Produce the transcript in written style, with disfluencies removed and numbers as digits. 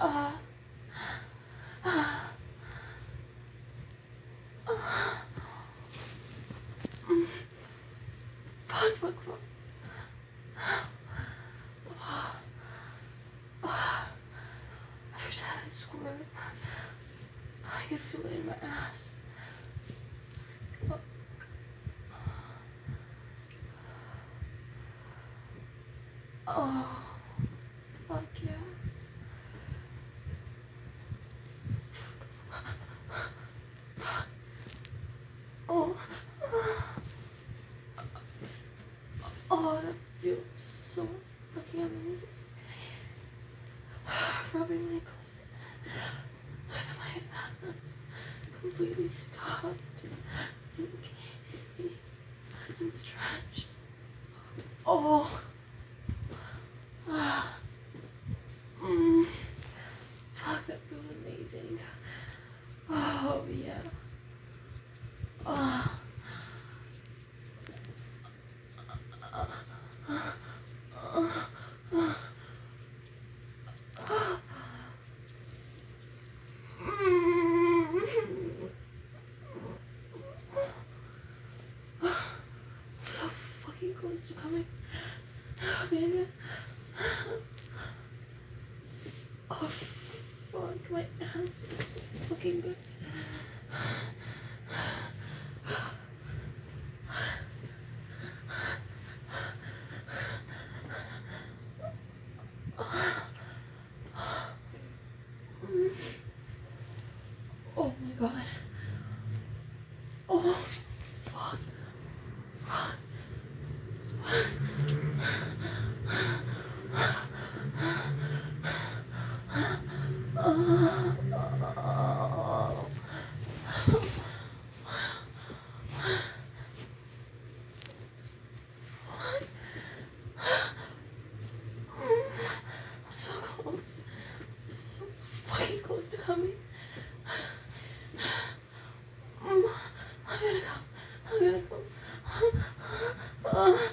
Uh, uh, uh, mm, fuck, fuck, fuck. Every time I squirt, I can feel it in my ass. Oh, fuck yeah. Oh, oh, that feels so fucking amazing. Rubbing my clit with my hands completely stopped, thinking and stretch. Oh, ah, fuck, that feels amazing. Oh yeah. Oh. So fucking close to coming. Oh, baby. Oh, fuck, my ass feels so fucking good. Oh my god. Oh, fuck. I'm so close. So fucking close to coming. I'm gonna come. I'm gonna come.